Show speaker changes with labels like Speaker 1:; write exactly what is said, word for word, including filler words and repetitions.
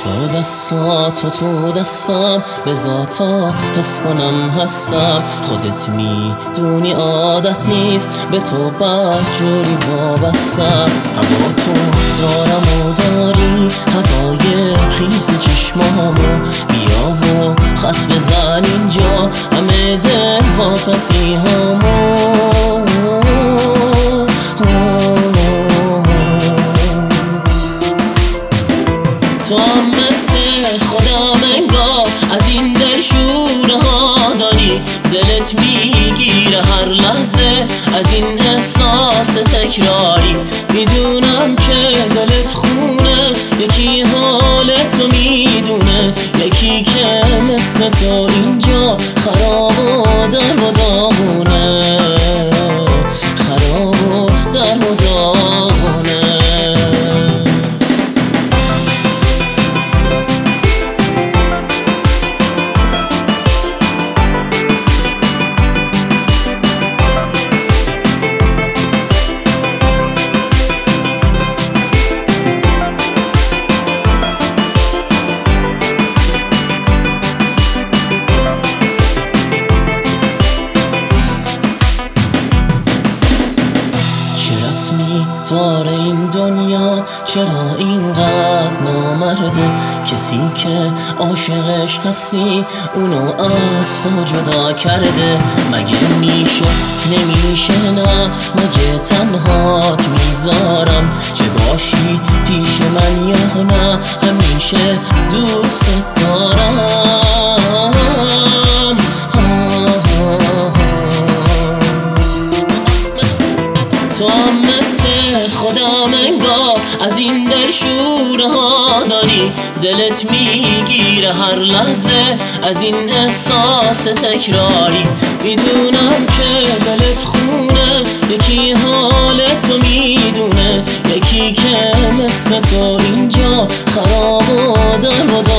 Speaker 1: تو دستاتو تو دستم به ذاتا حس کنم هستم. خودت میدونی عادت نیست به تو بدجوری وابستم. هوا تو دارم و داری هوای خیس چشمامو، بیا و خط بزن اینجا همه دل واپسی هامو. تو هم مثل خودم انگار از این دل شوره ها داری، دلت میگیره هر لحظه از این احساس تکراری. میدونم که دلت خونه، یکی حالتو میدونه، یکی که مثل تو اینجا خراب و در و داغونه، خراب و در و داغونه. داره این دنیا چرا اینقدر نامرده؟ کسی که عاشقش هستی اونو از تو جدا کرده. مگه میشه نمیشه نه، مگه تنهات میذارم چه باشی پیش من یا نه، همیشه دوست دارم. تو هم مثل خودم انگار از این دل شوره ها داری، دلت میگیره هر لحظه از این احساس تکراری. میدونم که دلت خونه، یکی حالتو میدونه، یکی که مثل تو اینجا خراب و در و